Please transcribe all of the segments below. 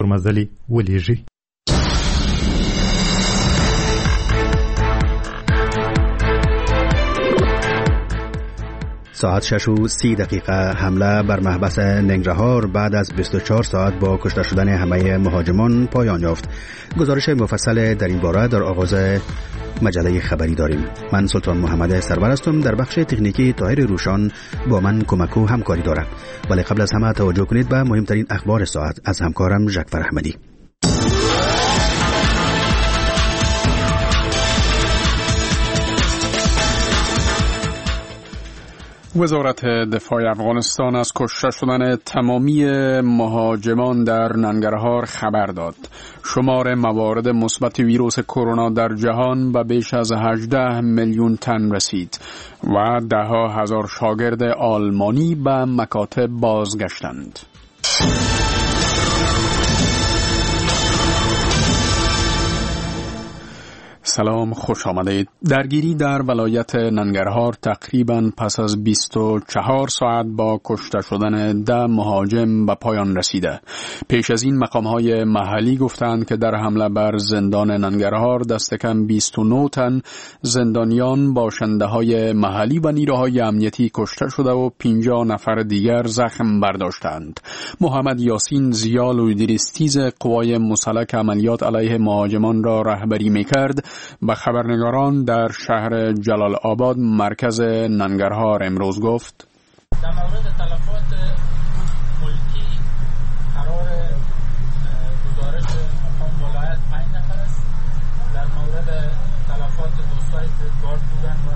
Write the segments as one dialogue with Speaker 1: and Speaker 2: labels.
Speaker 1: مزلي ولېږي.
Speaker 2: ساعت 6:30 حمله بر محبس ننگرهار بعد از 24 ساعت با کشته شدن همه مهاجمان پایان یافت. گزارش مفصل در این باره در آغاز مجله خبری داریم. من سلطان محمد سرور هستم. در بخش تکنیکی طاهر روشان با من کمک و همکاری دارد. ولی قبل از همه توجه کنید به مهمترین اخبار ساعت از همکارم ژکفر احمدی.
Speaker 3: وزارت دفاع افغانستان از کشته شدن تمامی مهاجمان در ننگرهار خبر داد. شمار موارد مثبت ویروس کرونا در جهان به بیش از 18 میلیون تن رسید و ده‌ها هزار شاگرد آلمانی به مکاتب بازگشتند. سلام، خوش آمدید. درگیری در ولایت ننگرهار تقریباً پس از 24 ساعت با کشته شدن 10 مهاجم به پایان رسیده. پیش از این مقام‌های محلی گفتند که در حمله بر زندان ننگرهار دست کم 29 تن زندانیان باشنده‌های محلی و نیروهای امنیتی کشته شده و 50 نفر دیگر زخم برداشتند. محمد یاسین زیال و ادریستیز قوای مسلح عملیات علیه مهاجمان را رهبری می‌کرد به خبرنگاران در شهر جلال آباد مرکز ننگرهار امروز گفت:
Speaker 4: در مورد تلفات ملکی قرار گزارش مقام ولایت 5 نفر است. در مورد تلفات دوستای که گارد بودن و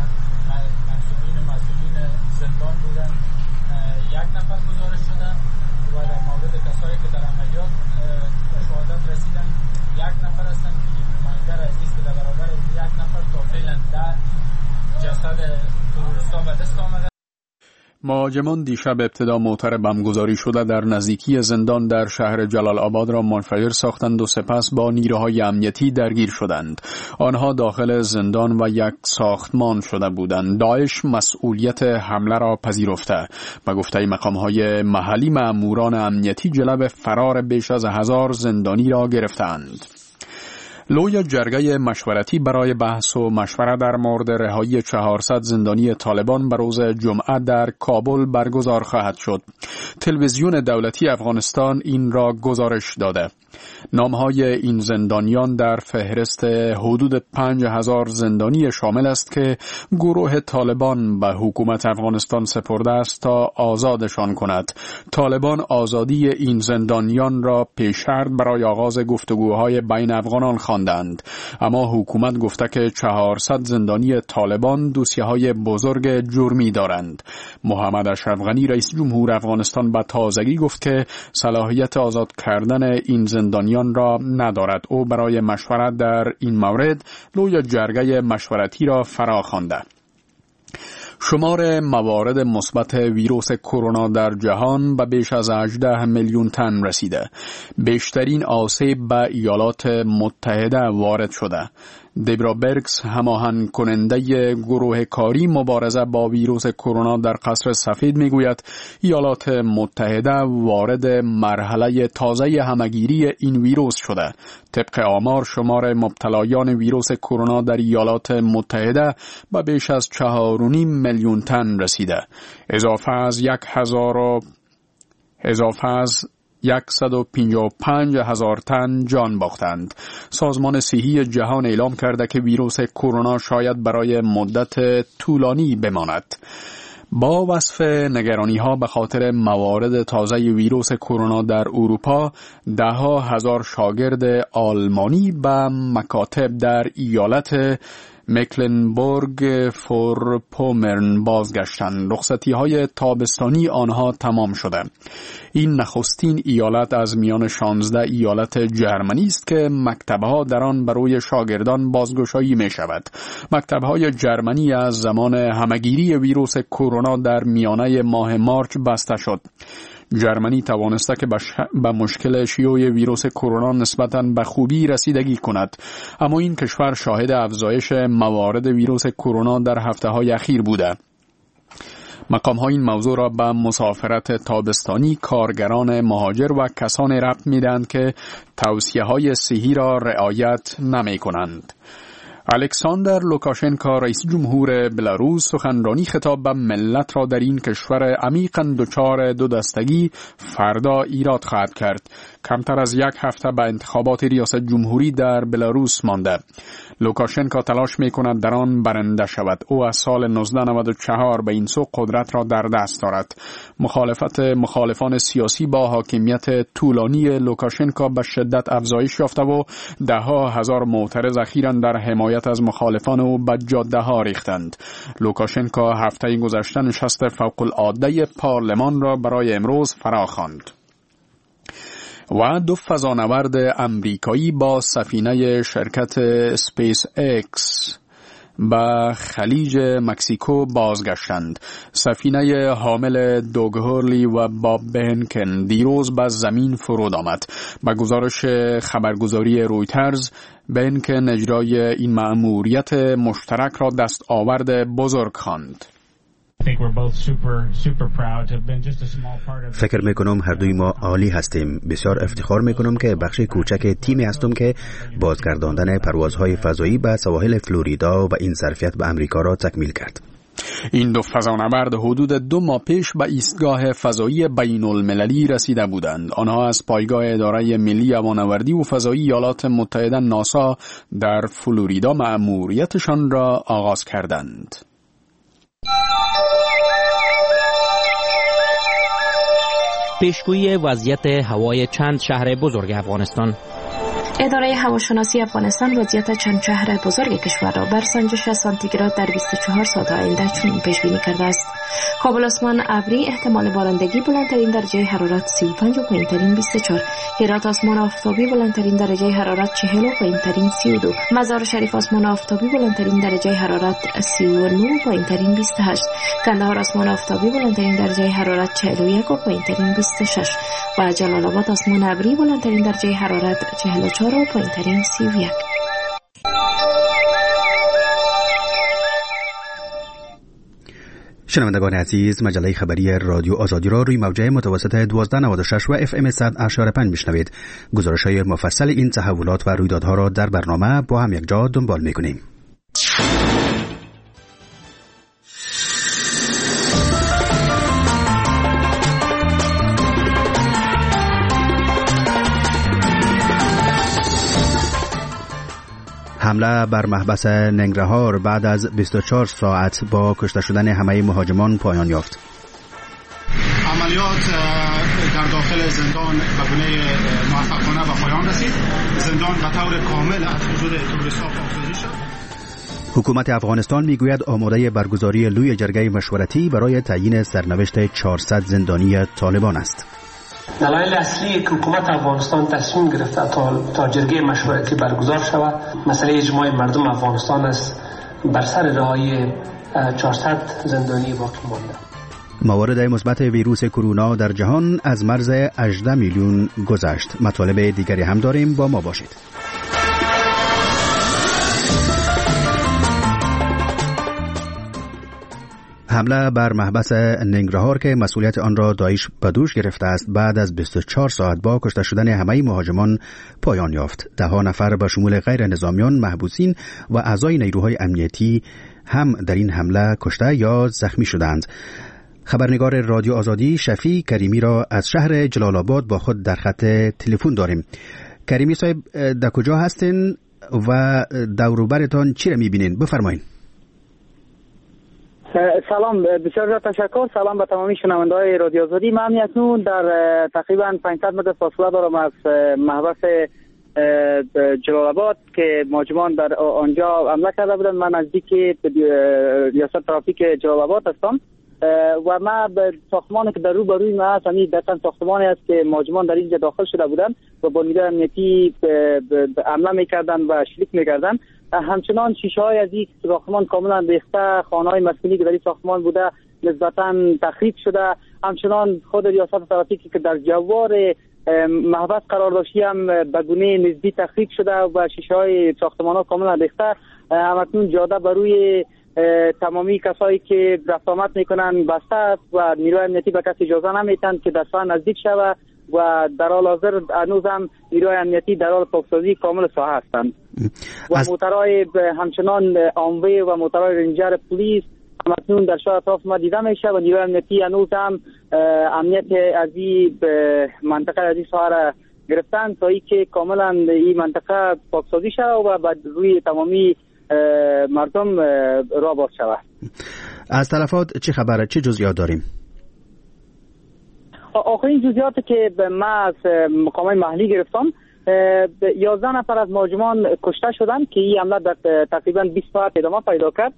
Speaker 4: مسئولین زندان بودن 1 نفر گزارش شده و در مورد کسایی که در عملیات به شهادت رسیدن 1 نفر هستند که نماینده رئیس که در برابر 1 نفر تا فعلا 10 جسد تروریستا به دست آمده.
Speaker 3: مهاجمان دیشب ابتدا موتر بمبگذاری شده در نزدیکی زندان در شهر جلال آباد را منفجر ساختند و سپس با نیروهای امنیتی درگیر شدند. آنها داخل زندان و یک ساختمان شده بودند. داعش مسئولیت حمله را پذیرفته. به گفته مقام‌های محلی مأموران امنیتی جلب فرار بیش از 1000 زندانی را گرفتند. لوی جرگه مشورتی برای بحث و مشوره در مورد رهایی 400 زندانی طالبان به روز جمعه در کابل برگزار خواهد شد. تلویزیون دولتی افغانستان این را گزارش داده. نامهای این زندانیان در فهرست حدود 5000 زندانی شامل است که گروه طالبان به حکومت افغانستان سپرده است تا آزادشان کند. طالبان آزادی این زندانیان را پیش شرط برای آغاز گفتگوهای بین افغانان خواندند، اما حکومت گفته که 400 زندانی طالبان دوسیه‌های بزرگ جرمی دارند. محمد اشرف غنی رئیس جمهور افغانستان به تازگی گفت که صلاحیت آزاد کردن این زندانیان را ندارد. او برای مشورت در این مورد لوی جرگه مشورتی را فرا خوانده. شمار موارد مثبت ویروس کرونا در جهان به بیش از 18 میلیون تن رسیده. بیشترین آسیب به ایالات متحده وارد شده. دیبرا برگس، هماهنگ کننده گروه کاری مبارزه با ویروس کرونا در قصر سفید میگوید ایالات متحده وارد مرحله تازه همگیری این ویروس شده. طبق آمار شمار مبتلایان ویروس کرونا در ایالات متحده به بیش از 4.5 میلیون تن رسیده. اضافه از 155,000 تن جان باختند. سازمان صحی جهان اعلام کرده که ویروس کرونا شاید برای مدت طولانی بماند. با وصف نگرانی‌ها به خاطر موارد تازه ویروس کرونا در اروپا، 10,000 شاگرد آلمانی به مکاتب در ایالت مکلنبورگ فورپومرن بازگشتند. رخصتی‌های تابستانی آنها تمام شده. این نخستین ایالت از میان 16 ایالت جرمنی است که مکتب‌ها در آن برای شاگردان بازگشایی می‌شود. مکتب‌های جرمنی از زمان همگیری ویروس کرونا در میانه ماه مارچ بسته شد. جرمنی توانسته که به مشکل شیوع ویروس کرونا نسبتاً به خوبی رسیدگی کند، اما این کشور شاهد افزایش موارد ویروس کرونا در هفته‌های اخیر بوده. مقام‌ها این موضوع را به مسافرت تابستانی کارگران مهاجر و کسان ربط می‌دهند که توصیه‌های صحی را رعایت نمی‌کنند. الکساندر لوکاشنکو رئیس جمهور بلاروس سخنرانی خطاب به ملت را در این کشور عمیقاً دچار دو دستگی فردا ایراد خواهد کرد. کمتر از یک هفته به انتخابات ریاست جمهوری در بلاروس مانده. لوکاشنکو تلاش می‌کند در آن برنده شود. او از سال 1994 به این سو قدرت را در دست دارد. مخالفان سیاسی با حاکمیت طولانی لوکاشنکو به شدت افزایش یافته و ده‌ها هزار معترض اخیراً در حمایت از مخالفان او به جاده‌ها ریختند. لوکاشنکو هفته گذشته نشست فوق‌العاده پارلمان را برای امروز فراخواند. و دو فضانورد امریکایی با سفینه شرکت اسپیس اکس به خلیج مکزیکو بازگشتند. سفینه حامل دوگ هورلی و باب بهنکن دیروز به زمین فرود آمد. به گزارش خبرگزاری رویترز، بهنکن اجرای این مأموریت مشترک را دستاورد بزرگ خواند.
Speaker 2: فکر میکنم هر دوی ما عالی هستیم. بسیار افتخار میکنم که بخش کوچک تیمی هستم که بازگرداندن پروازهای فضایی به سواحل فلوریدا و این ظرفیت به امریکا را تکمیل کرد.
Speaker 3: این دو فضانورد حدود 2 ماه پیش به ایستگاه فضایی بین المللی رسیده بودند. آنها از پایگاه اداره ملی هوانوردی و فضایی ایالات متحده ناسا در فلوریدا مأموریتشان را آغاز کردند.
Speaker 1: پیشگویی وضعیت هوای چند شهر بزرگ افغانستان.
Speaker 5: اداره هواشناسی افغانستان وضعیت چند شهر بزرگ کشور را بر سنجش سانتیگراد در 24 ساعت آینده چنین پیش بینی کرده است: کابل آسمان ابری، احتمال بارندگی، بلندترین درجه حرارت 35 و پایینترین 24. هرات آسمان آفتابی، بلندترین درجه حرارت 40 و پایینترین 32. مزار شریف آسمان آفتابی، بلندترین درجه حرارت 39 و پایینترین 28. کندهار آسمان آفتابی، بلندترین درجه حرارت 41 و پایینترین 26. و جلال آباد آسمان ابری، بلندترین درجه حرارت 44 و پایینترین 31.
Speaker 2: شنوندگان عزیز، مجله خبری رادیو آزادی را روی موجه متوسط 1296 و FM 100.5 میشنوید. گزارش‌های مفصل این تحولات و رویدادها را در برنامه با هم یک جا دنبال می‌کنیم. حمله بر محبس ننگرهار بعد از 24 ساعت با کشته شدن همه مهاجمان پایان یافت.
Speaker 6: عملیات در داخل زندان به گونه موفقانه به پایان رسید. زندان به طور کامل از وجود توریست‌ها پاکسازی شد.
Speaker 2: حکومت افغانستان میگوید آماده برگزاری لوی جرگه مشورتی برای تعیین سرنوشت 400 زندانی طالبان است.
Speaker 7: دلایل اصلی که حکومت افغانستان تصمیم گرفته تا جرگه مشورتی برگزار شود مسئله اجماع مردم افغانستان است بر سر رهایی 400 زندانی باقی مانده.
Speaker 2: موارد مثبت ویروس کرونا در جهان از مرز 18 میلیون گذشت. مطالب دیگری هم داریم، با ما باشید. حمله بر محبس ننگرهار که مسئولیت آن را داعش به دوش گرفته است بعد از 24 ساعت با کشته شدن همه مهاجمان پایان یافت. 10 نفر به شمول غیر نظامیان، محبوسین و اعضای نیروهای امنیتی هم در این حمله کشته یا زخمی شدند. خبرنگار رادیو آزادی شفیع کریمی را از شهر جلال آباد با خود در خط تلفن داریم. کریمی صاحب، در کجا هستین و دور و برتان چی را می‌بینین؟ بفرمایید.
Speaker 8: سلام، بسیار تشکر. سلام به تمامی شنونده‌های رادیو آزادی. من اکنون در تقریبا 500 متر فاصله دارم از محبس جلال آباد که مهاجمان در آنجا حمله کرده بودند. من نزدیک ریاست ترافیک جلال آباد هستم و ما به ساختمانی که در روبروی ما هست، همین دقیقاً ساختمانی است که مهاجمان در اینجا داخل شده بودند و با نیروی امنیتی حمله می‌کردند و شلیک می‌کردند. همچنان شیشه‌های از این ساختمان کاملا ریخته، خانه‌های مسکونی که در این ساختمان بوده نسبتاً تخریب شده. همچنان خود ریاست ترافیکی که در جوار محبس قرار داشتی هم به گونه نسبی تخریب شده و شیشه‌های ساختمان‌ها کاملا ریخته. همکنون جاده بروی تمامی کسایی که رفت آمد میکنن بسته است و نیروی امنیتی به کسی اجازه نمیتن که دستان نزدیک شود و در حال حاضر هنوز هم نیروی امنیتی در حال پاکسازی کامل ساحه هستند و موترهای همچنان آموی و موترهای رنجر پلیس همکنون در شهر اطراف ما دیده میشه و نیروی امنیتی هنوز هم امنیت از این منطقه از این ساحه را گرفتن تا ای که کاملا این منطقه پاکسازی شود و بعد روی تمامی مردم را باز شود.
Speaker 2: از تلفات چه خبره؟ چه جزئیات داریم؟
Speaker 8: آخرین جزئیاتی که ما از مقامات محلی گرفتم 11 نفر از مهاجمان کشته شدند که این حمله در تقریبا 20 ساعت ادامه پیدا کرد.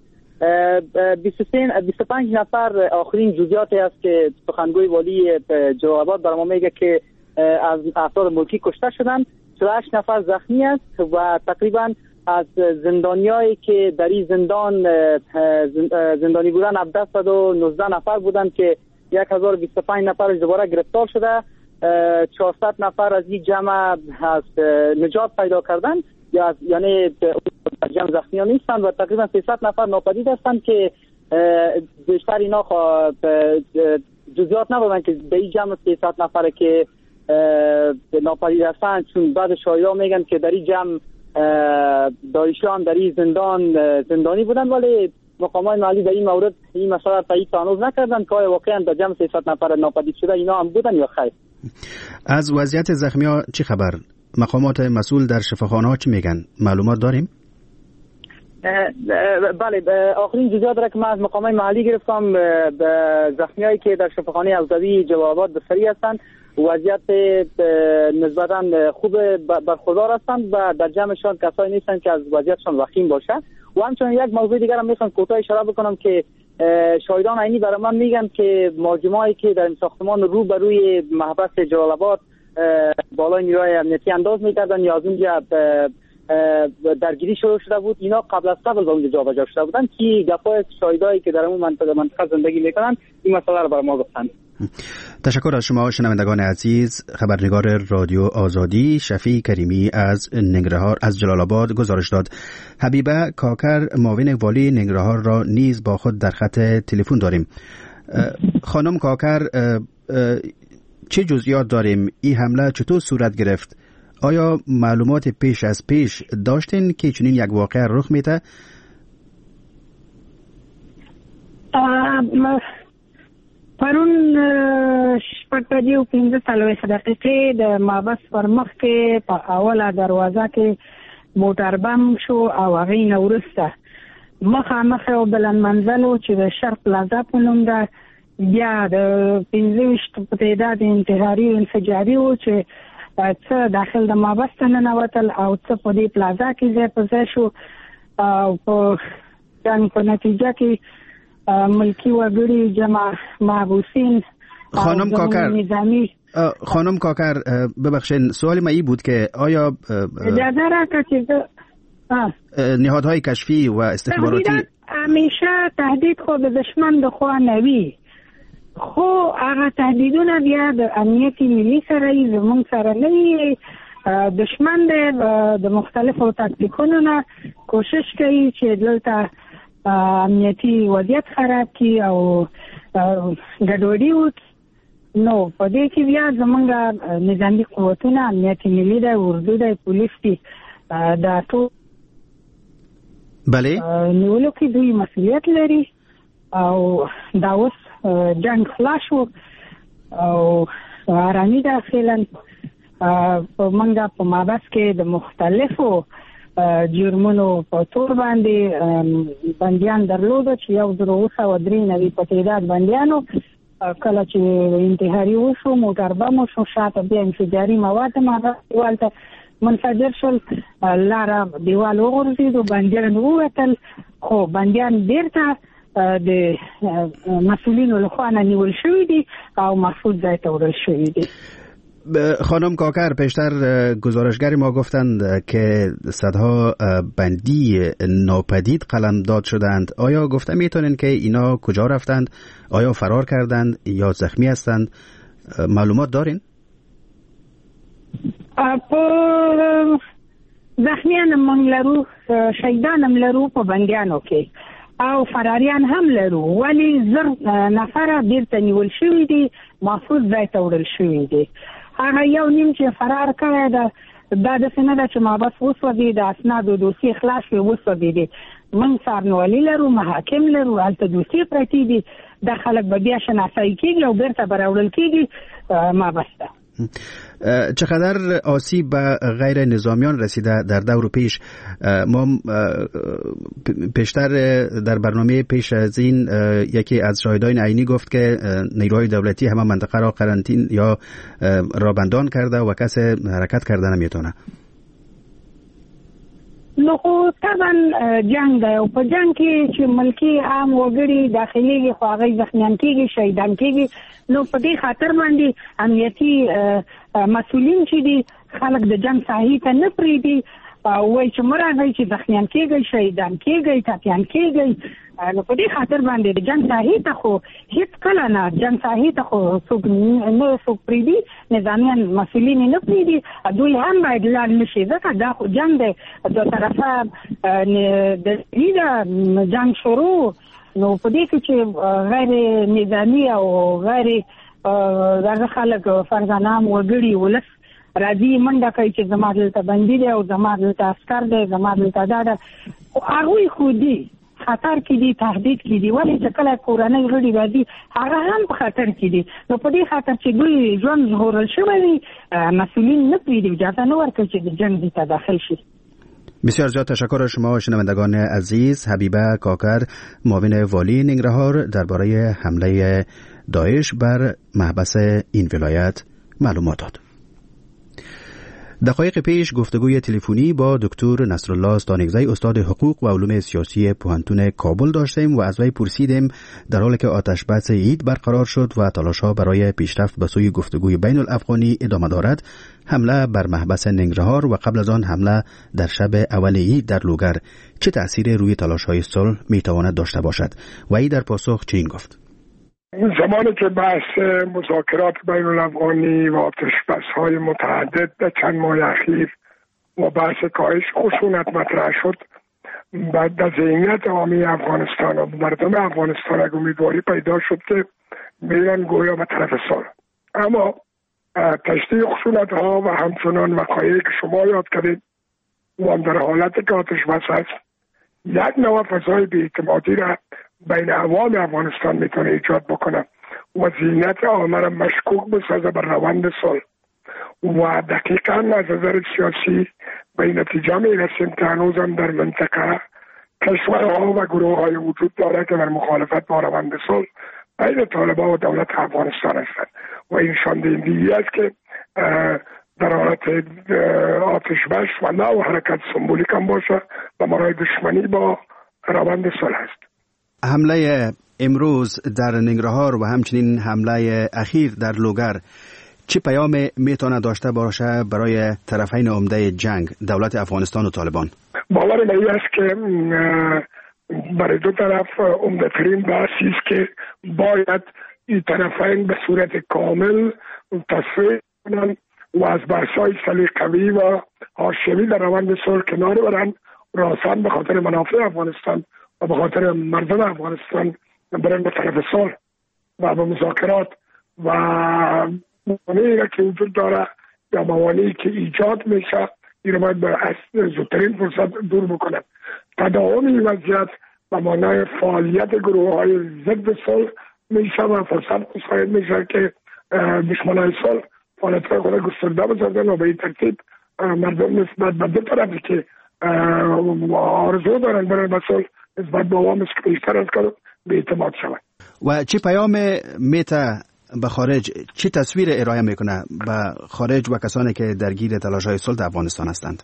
Speaker 8: 25 نفر آخرین جزئیاتی است که سخنگوی والی جلال آباد برام میگه که از افراد ملکی کشته شدند. 48 نفر زخمی است و تقریبا از زندانیایی که در این زندان زندانی بودن 719 نفر بودند که 1025 نفر دوباره گرفتار شده. 400 نفر از این جمع از نجات پیدا کردن یعنی جمع زخمیان نیستند و تقریبا 300 نفر ناپدید هستند که بیشتر اینا جزئیات نبودن که در این جمع 300 نفر که ناپدید هستند، چون بعد شاهدها میگن که در این جمع داعشیان در این زندانی بودن، ولی مقامات محلی در این مورد این مسئله تایید هنوز نکردن که آیا واقعا در جمع 300 نفر ناپدید شده اینا هم بودن یا خیر.
Speaker 2: از وضعیت زخمی‌ها چی خبر؟ مقامات مسئول در شفاخانه‌ها چی میگن؟ معلومات داریم؟
Speaker 8: بله، آخرین جزئیات را که من از مقامات محلی گرفتم زخمیایی که در شفاخانه اوزوی جلال آباد بستری هستند وضعیت نسبتاً خوب برخوردار هستند و در جمعشان کسایی نیستند که از وضعیتشان وخیم باشه. و همچنین یک موضوع دیگر هم میخوام کوتاه اشاره بکنم که شاهدان عینی برای من میگن که مهاجمایی که در این ساختمان رو به روی محبس جلال آباد بالای نیروی امنیتی انداز میکردن یا از اونجا درگیری شروع شده بود، اینا قبل از قبل به اونجا جابجا شده بودن که گفای شاهدایی که در اون منطقه زندگی میکنن این مسئله رو برای ما گفتن.
Speaker 2: تشکر از شما شنوندگان عزیز. خبرنگار رادیو آزادی شفیع کریمی از ننگرهار از جلال آباد گزارش داد. حبیبه کاکر معاون والی ننگرهار را نیز با خود در خط تلفن داریم. خانم کاکر، چه جزئیات داریم؟ این حمله چطور صورت گرفت؟ آیا معلومات پیش از پیش داشتین که چنین یک واقعه رخ میده؟
Speaker 9: پرون شپږ بجې او 15 دقیقې د مابس پر مخ کې په اوله دروازه کې موټر بم شو او هغې نه وروسته مخامخ یو بلند منزل چې د شرق پلازا په نوم ده، بیا د 25 په تعداد انتحاري او انفجاري و چې څه داخل د مابس ته ننوتل او څه په دې پلازا کې ځای په ځای شو او په جنګ په نتیجه کې ملکی وگری جمع محبوسین.
Speaker 2: خانم کاکر ببخشین، سوال ما ای بود که آیا
Speaker 9: اجازه را که
Speaker 2: نهادهای کشفی و استخباراتی
Speaker 9: همیشه تهدید خو به دشمن د خوا نوی، خو هغه تهدیدونه بیا د امنیت ملی سره ای زمونږ سره نه وي. دشمن د مختلفو تاکتیکونو نه کوشش کوي چې دلته امنیتی وضعیت خراب کی او ګډوډي وکړي. نو په دې کې بیا زمونږ نظامي قوتونه امنیت ملي ده، اردو ده، پولیس دي، دا ټول
Speaker 2: بله
Speaker 9: نیولو کې دوی مسؤلیت لري او دا اوس جنگ خلاص شو او آرامي ده فعلا په منګه په مابس کې د مختلفو جرمونو په تور باندې بندیان درلوده چې 1,393 په تعداد بندیانو کله چې انتحاري وشو موټر بم شو شاته بیا انفجاري مواد ماغه دیوالته منفجر شول، لاره دیوال وغورځید او بندیان ووتل، خو بندیان بیرته د مسئولینو لخوا نه نیول شوي دي او محفوظ ځای ته وړل شوي دي.
Speaker 2: خانم کاکر، پیشتر گزارشگری ما گفتند که صدها بندی ناپدید قلمداد شدند. آیا گفته میتونین که اینا کجا رفتند؟ آیا فرار کردند یا زخمی هستند؟ معلومات دارین؟
Speaker 9: زخمیان من لرو، شهیدان هم لرو په بندیانو کې او فراریان هم لرو، ولی زر نفر بیرته نیول شوي دي، محفوظ ځای ته وړل شوي دي. هغه یو نیم چې فرار کړی ده دا داسې نه ده چې محبس وسوځي، د اسنادو دوسیې خلاص وي وسوځي دي. من څارنوالي لرو، محاکم لرو، هلته دوسیې پرتې دي. دا خلک به بیا شناسایی کېږي او بیرته به راوړل کېږي محبس ته.
Speaker 2: چقدر آسیب به غیر نظامیان رسیده در دور پیش؟ ما پیشتر در برنامه پیش از این یکی از شاهدان عینی گفت که نیروهای دولتی همه منطقه را قرنطین یا رابندان کرده و کسی حرکت کرده نمیتونه.
Speaker 9: نو خو طبعا جنگ ده او په جنگ کې چې ملکی عام وګړي داخلي خو هغه زخمیان کېږي، شهیدان کېږي. نو په دې خاطر باندې امنیتي مسؤلین چې دي خلک د جنگ ساحې ته نه پرېږدي، وایي چې مه راځئ چې زخمیان کېږئ، شهیدان کېږئ، ټپیان کېږئ. نو په دې خاطر باندې د جنگ ساحې ته خو هیڅ کله نه، جنگ ساحې ته خو څوک نه څوک پرېږدي، نظامیان مسؤلین یې نه پرېږدي. دوی هم باید لاړ نه شي، ځکه دا خو جنگ دی، دوه طرفه د جنگ شروع. نو په دې کې چې غیر نظامي او غیر دغه خلک فرزانام وګړي ولس راځي منډه کوي چې زما دلته بندي دی او زما دلته عسکر دی، زما دلته دا ده، هغوی خو دي خطر کې دي، تهدید کې دي. ولې چې کله کورنۍ غړي راځي هغه هم په خطر کې دي. نو په دې خاطر چې دوی ژوند ژغورل شوی وي، مسئولین نه پرېږدي، اجازه نه ورکوي چې د جنگ ته داخل شي.
Speaker 2: بسیار زیاد تشکر شما شنوندگان عزیز. حبیبه کاکر، معاون والی ننگرهار، درباره حمله داعش بر محبس این ولایت معلومات داد. دقایق پیش گفتگوی تلفنی با دکتر نصرالله استانگزی، استاد حقوق و علوم سیاسی پوهنتون کابل داشتیم و از وی پرسیدیم در حالی که آتش بس عید برقرار شد و تلاش‌ها برای پیشرفت به سوی گفتگوی بین الافغانی ادامه دارد، حمله بر محبس ننگرهار و قبل از آن حمله در شب اول عید در لوگر چه تأثیری روی تلاش‌های صلح میتواند داشته باشد؟ و ای در پاسخ چنین گفت:
Speaker 10: زمانی که بحث مذاکرات بین الافغانی و آتش‌بس‌های متعدد در چند ماه اخیر و بحث کاهش خشونت مطرح شد، بعد در ذهنیت عامی افغانستان و مردم افغانستان یک امیدواری پیدا شد که بیرن گویا به طرف صلح. اما تشدید خشونت‌ها و همچنان وقایعی که شما یاد کردید و هم در حالتی که آتش‌بس است، یک نوع فضای بی‌اعتمادی را بین عوام افغانستان میتونه ایجاد بکنه و ذهنیت عامه را مشکوک بسازه بر روند صلح. و دقیقاً از نظر سیاسی به این نتیجه میرسیم که هنوزم در منطقه کشورها و گروه‌های وجود داره که در مخالفت با روند صلح بین طالبان و دولت افغانستان هستند و این نشان دهنده است که در حالت آتش‌بس و نوع حرکت سمبولیک هم باشه و برای دشمنی با روند صلح است.
Speaker 2: حمله امروز در ننگرهار و همچنین حمله اخیر در لوگر چه پیام میتونه داشته باشه برای طرفین عمده جنگ، دولت افغانستان و طالبان؟
Speaker 10: باور من است که برای دو طرف عمده ترین بحثی است که باید این طرفین به صورت کامل تصفیه کنند و از بحث‌های سلیقه‌ای و حاشیه‌ای در روند صلح کنار برند، راساً به خاطر منافع افغانستان و به خاطر مردم افغانستان برن به طرف صلح و به مذاکرات و موانعی که وجود داره یا موانعی که ایجاد میشه این رو باید به زودترین فرصت دور بکنن. تداوم این وضعیت به معنای فعالیت گروه‌های ضد صلح میشه و فرصت مساعد میشه که دشمنان صلح فعالیت‌های خود گسترده بسازن و به این ترتیب مردم نسبت به دو طرفی که آرزو دارن برن به صلح نسبت به عوامش که بیشتر از کار به اعتماد شود.
Speaker 2: و چه پیام میته به خارج، چه تصویر ارائه میکنه به خارج و کسانی که درگیر تلاش‌های صلح افغانستان هستند؟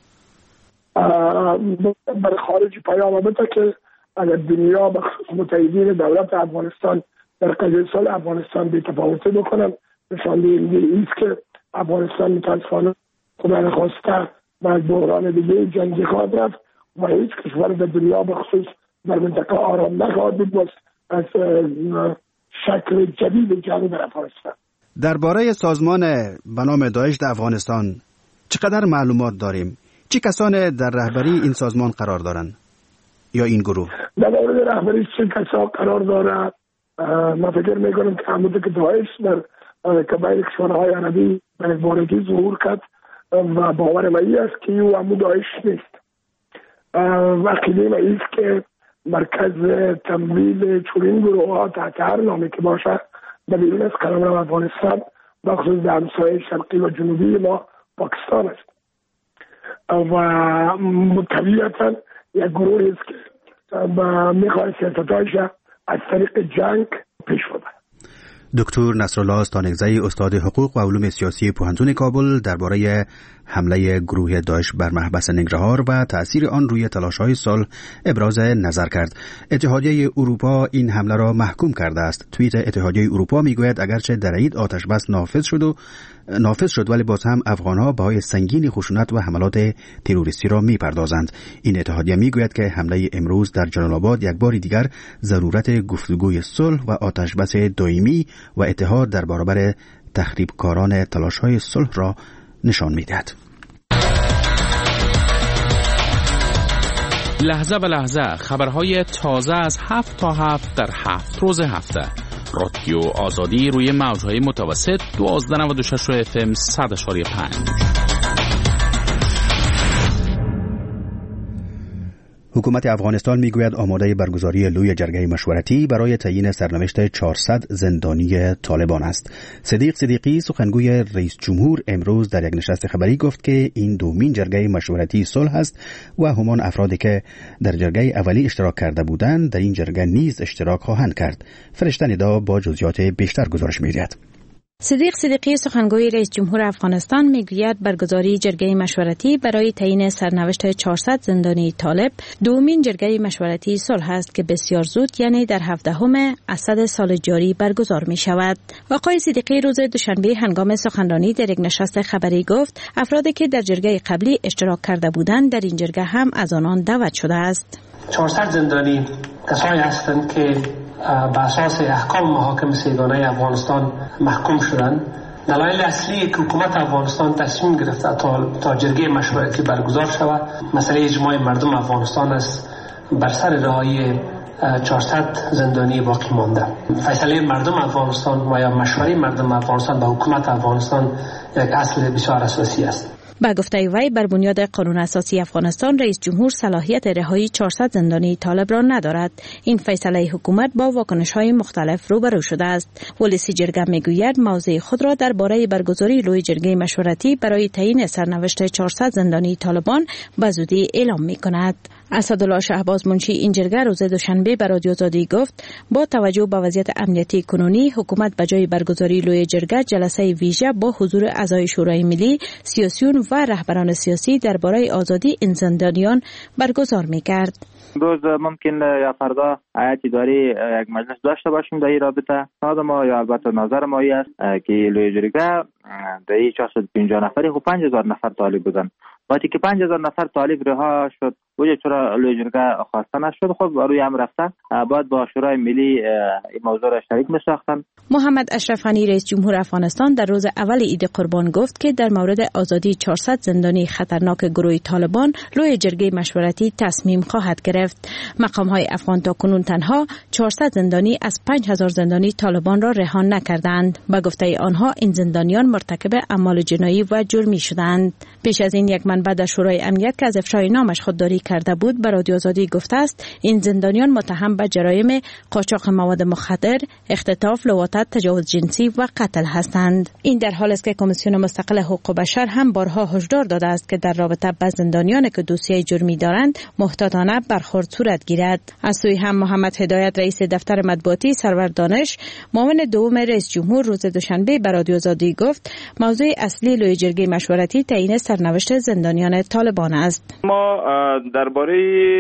Speaker 10: برای خارج پیام میده که اگر دنیا به خصوص متحدین دولت افغانستان در قضیه صلح افغانستان بی‌تفاوتی بکنن، نشان دهنده است که افغانستان متاسفانه خدا نخواسته و بحران دیگه جنگی خواهد رفت و هیچ کشور در دنیا به خصوص در منطقه آرام نخواهد بود از شکل جدید جنگ در افغانستان.
Speaker 2: درباره سازمان به نام داعش در افغانستان چقدر معلومات داریم؟ چه کسانی در رهبری این سازمان قرار دارند یا این گروه؟
Speaker 10: در مورد رهبری چه کسا قرار دارد؟ من فکر میکنم که همونطور که داعش در کبیر کشورهای عربی به بارگی ظهور کرد و باور من است که او همون داعش نیست. عقیده من است که مرکز تمویل چنین گروه ها تحت هر نامی که باشه در بیرون از قلمرو افغانستان بخصوص در همسایه شرقی و جنوبی ما پاکستان است و طبیعتا یک گروه است که میخواد سیاستایش از طریق جنگ پیش ببرد.
Speaker 2: دکتر نصرالله استانکزی استاد حقوق و علوم سیاسی پوهنتون کابل درباره حمله گروه داعش بر محبس ننگرهار و تأثیر آن روی تلاش‌های صلح ابراز نظر کرد. اتحادیه اروپا این حمله را محکوم کرده است. توییت اتحادیه اروپا میگوید اگرچه در عید آتش بس نافذ شد ولی باز هم افغان‌ها بهای سنگین خشونت و حملات تروریستی را میپردازند. این اتحادیه میگوید که حمله امروز در جلال آباد یک بار دیگر ضرورت گفتگوی صلح و آتش بس دائمی و اتحاد در برابر تخریبکاران تلاش‌های صلح را نشان می‌دهد.
Speaker 1: لحظه به لحظه خبرهای تازه از 7 تا 7 در 7 روز هفته. رادیو آزادی روی موج‌های متوسط 1296 FM 100.5.
Speaker 2: حکومت افغانستان میگوید آماده برگزاری لوی جرگه مشورتی برای تعیین سرنوشت 400 زندانی طالبان است. صدیق صدیقی سخنگوی رئیس جمهور امروز در یک نشست خبری گفت که این دومین جرگه مشورتی صلح است و همان افرادی که در جرگه اولی اشتراک کرده بودند در این جرگه نیز اشتراک خواهند کرد. فرشته ندا با جزئیات بیشتر گزارش می‌دهد.
Speaker 11: صدیق صدیقی سخنگوی رئیس جمهور افغانستان میگوید برگزاری جرگه مشورتی برای تعیین سرنوشت 400 زندانی طالب دومین جرگه مشورتی صلح است که بسیار زود یعنی در 17 اسد سال جاری برگزار می شود. آقای صدیقی روز دوشنبه هنگام سخنرانی در یک نشست خبری گفت افرادی که در جرگه قبلی اشتراک کرده بودند در این جرگه هم از آنان دعوت شده است.
Speaker 7: 400 زندانی کسانی هستند که به اساس احکام محاکم سیگانه افغانستان محکوم شدند. دلایل اصلی که حکومت افغانستان تصمیم گرفته تا جرگه مشورتی برگزار شود مسئله اجماع مردم افغانستان است بر سر رهایی 400 زندانی باقی مانده. فیصله مردم افغانستان و یا مشوره مردم افغانستان به حکومت افغانستان یک اصل بسیار اساسی است.
Speaker 11: با گفته وی بر بنیاد قانون اساسی افغانستان رئیس جمهور صلاحیت رهایی 400 زندانی طالب را ندارد. این فیصله حکومت با واکنش‌های مختلف روبرو شده است. ولسی جرگه میگوید موضع خود را درباره برگزاری لوی جرگه مشورتی برای تعیین سرنوشت 400 زندانی طالبان به زودی اعلام می‌کند. اسدالله شهباز منشی این جرگه روز دوشنبه به رادیو آزادی گفت با توجه به وضعیت امنیتی کنونی حکومت به جای برگزاری لوی جرگه جلسه ویژه با حضور اعضای شورای ملی، سیاسیون و رهبران سیاسی درباره آزادی این زندانیان برگزار می‌کرد.
Speaker 12: روز ممکن یا فردا هیئت اداری یک مجلس داشته باشیم در این رابطه. ما یا البته نظر ما است که لوی جرگه در 450 نفری خب 5000 نفر طالب بودن. وقتی که 5000 نفر طالب رها شد وجه چرا لوی جرگه خواسته نشد خب روی هم رفته بعد با شورای ملی این موضوع را شریک می‌ساختن.
Speaker 11: محمد اشرف غنی رئیس جمهور افغانستان در روز اول عید قربان گفت که در مورد آزادی 400 زندانی خطرناک گروه طالبان لوی جرگه مشورتی تصمیم خواهد گرفت. مقام‌های افغان تاکنون تنها 400 زندانی از 5000 زندانی طالبان را رها نکردند. با گفته آنها این زندانیان مرتکب اعمال جنایی و جرمی شدند. پیش از این یک منبع در شورای امنیت که از افشای نامش خودداری کرده بود به رادیو آزادی گفته است این زندانیان متهم به جرایم قاچاق مواد مخدر، اختطاف، لواطت، تجاوز جنسی و قتل هستند. این در حالی است که کمیسیون مستقل حقوق بشر هم بارها هشدار داده است که در رابطه با زندانیانی که دوسیه جرمی دارند محتاطانه برخورد صورت گیرد. از سوی هم محمد هدایت رئیس دفتر مطبوعاتی سرور دانش معاون دوم رئیس جمهور روز دوشنبه به رادیو آزادی گفت موضوع اصلی لوی جرگه مشورتی تعیین سرنوشت زندانیان طالبان است.
Speaker 13: ما درباره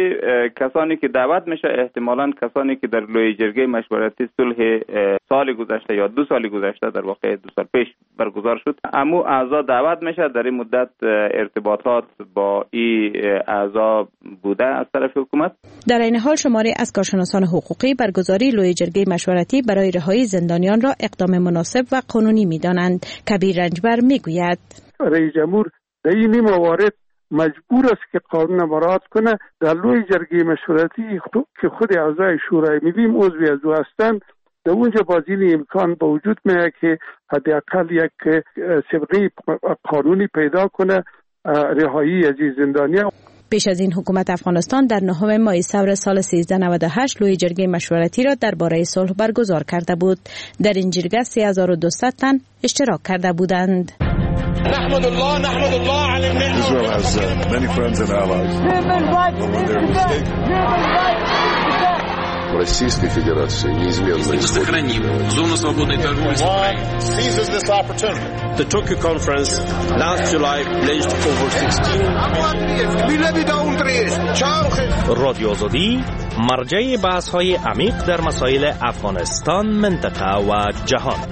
Speaker 13: کسانی که دعوت میشه احتمالاً کسانی که در لوی جرگه مشورتی صلح سال گذشته یا 2 سال گذشته در واقع 2 سال پیش برگزار شد امو اعضا دعوت میشه در این مدت ارتباطات با این اعضا بوده از طرف حکومت.
Speaker 11: در این حال شماری از کارشناسان حقوقی برگزاری لوی جرگه مشورتی برای رهایی زندانیان را اقدام مناسب و قانونی میدانند. کبیر رنجبر میگوید
Speaker 14: رئیس جمهور در این موارد
Speaker 10: مجبور است که قانون مراعات کنه. در لوی جرگه مشورتی که خود اعضای شورای ملی عضوی از او هستند، در اونجا بازی امکان با وجود میاد که حداقل یک سابقه قانونی پیدا کنه رهایی از این زندانیان.
Speaker 11: پیش از این حکومت افغانستان در 9 ماه ثور سال 1398 لوی جرگه مشورتی را درباره صلح برگزار کرده بود. در این جرگه 3200 تن اشتراک کرده بودند.
Speaker 14: نحمد الله علی النعمة. Israel has many friends and allies.
Speaker 15: Российской Федерации неизменно
Speaker 16: сохраним зону свободной торговли с Украиной.
Speaker 14: Seizes this opportunity. The Tokyo conference last July pledged over 16.
Speaker 17: رادیو آزادی مرجع بحث‌های عمیق در مسائل افغانستان، منطقه و جهان.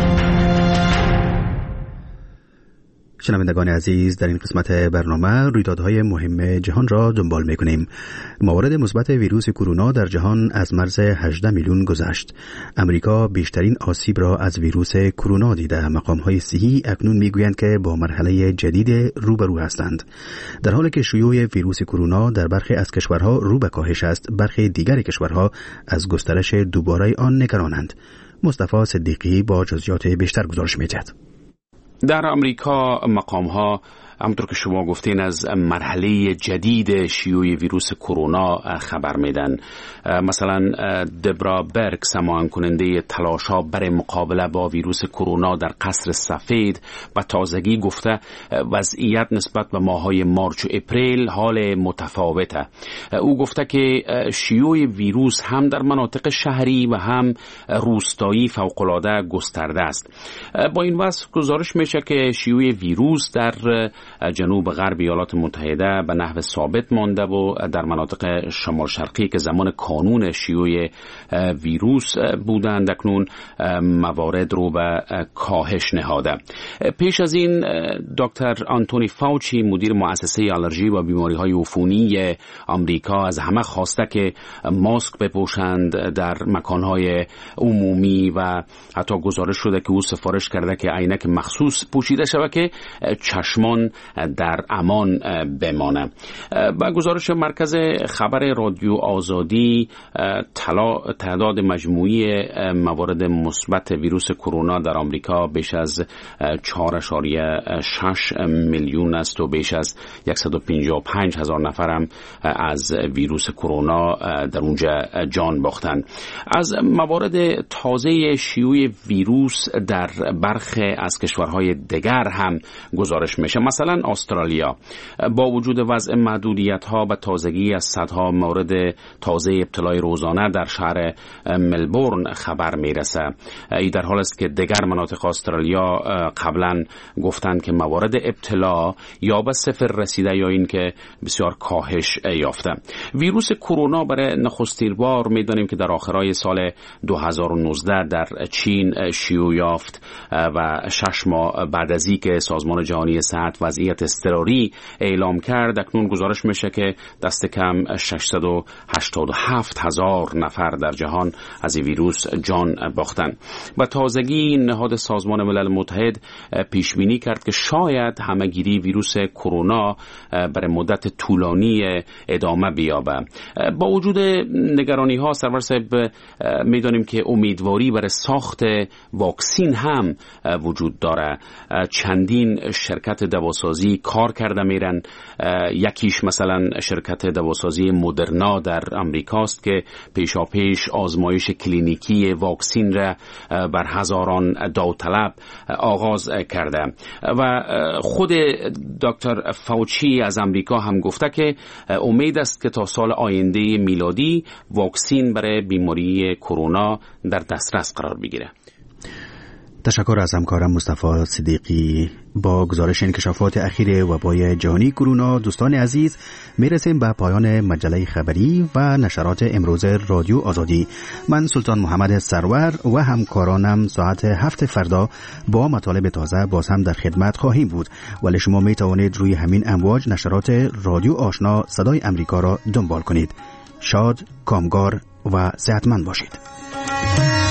Speaker 2: شنوندگان عزیز، در این قسمت برنامه رویدادهای مهم جهان را دنبال می‌کنیم. موارد مثبت ویروس کرونا در جهان از مرز 18 میلیون گذشت. امریکا بیشترین آسیب را از ویروس کرونا دیده. مقام‌های صحی اکنون می‌گویند که با مرحله جدید روبرو هستند. در حالی که شیوع ویروس کرونا در برخی از کشورها رو به کاهش است، برخی دیگر کشورها از گسترش دوباره آن نگرانند. مصطفی صدیقی با جزئیات بیشتر گزارش می‌دهد.
Speaker 1: در امریکا مقام‌ها همونطور که شما گفتین از مرحله جدید شیوع ویروس کرونا خبر میدن. مثلا دبرا برگ، سماعن کننده تلاش‌ها برای مقابله با ویروس کرونا در قصر سفید، و تازگی گفته وضعیت نسبت به ماه‌های مارچ و اپریل حال متفاوته. او گفته که شیوع ویروس هم در مناطق شهری و هم روستایی فوق‌العاده گسترده است. با این وصف گزارش میشه که شیوع ویروس در جنوب غرب ایالات متحده به نحو ثابت مانده و در مناطق شمال شرقی که زمان کانون شیوع ویروس بودند اکنون موارد رو به کاهش نهاده. پیش از این دکتر آنتونی فاوچی، مدیر مؤسسه آلرژی و بیماری‌های عفونی آمریکا، از همه خواسته که ماسک بپوشند در مکان‌های عمومی و حتی گزارش شده که او سفارش کرده که عینک مخصوص پوشیده شود که چشمان در امان بمانه. با گزارش مرکز خبر رادیو آزادی، تعداد مجموعی موارد مثبت ویروس کرونا در آمریکا بیش از 4.6 میلیون است و بیش از 155,000 نفر هم از ویروس کرونا در اونجا جان باختند. از موارد تازه شیوع ویروس در برخی از کشورهای دیگر هم گزارش میشه. مثلا استرالیا با وجود وضع محدودیت‌ها و تازگی از صدها مورد تازه ابتلای روزانه در شهر ملبورن خبر میرسه. ای در حال است که دیگر مناطق استرالیا قبلا گفتند که موارد ابتلا یا به صفر رسیده یا این که بسیار کاهش یافته. ویروس کرونا برای نخستین بار میدانیم که در آخرای سال 2019 در چین شیوع یافت و 6 ماه بعد از اینکه سازمان جهانی صحت وضعیت اضطراری اعلام کرد، اکنون گزارش میشه که دست کم 687,000 نفر در جهان از این ویروس جان باختن. و تازگی نهاد سازمان ملل متحد پیش بینی کرد که شاید همهگیری ویروس کرونا برای مدت طولانی ادامه بیابه. با وجود نگرانی ها سرور صاحب میدانیم که امیدواری برای ساخت واکسین هم وجود داره. چندین شرکت دواسازی کار کرده میرن. یکیش مثلا شرکت دواسازی مدرنا در امریکاست که پیشاپیش آزمایش کلینیکی واکسین را بر هزاران داوطلب آغاز کرده. و خود دکتر فاوچی از امریکا هم گفته که امید است که تا سال آینده میلادی واکسین برای بیماری کرونا در دسترس قرار بگیره.
Speaker 2: تشکر از همکارم مصطفی صدیقی. با گزارش انکشافات اخیر وبای جهانی کرونا، دوستان عزیز، میرسیم به پایان مجله خبری و نشرات امروز رادیو آزادی. من سلطان محمد سرور و همکارانم ساعت 7 فردا با مطالب تازه باز هم در خدمت خواهیم بود، ولی شما می توانید روی همین امواج نشرات رادیو آشنا صدای امریکا را دنبال کنید. شاد، کامگار و صحتمند باشید.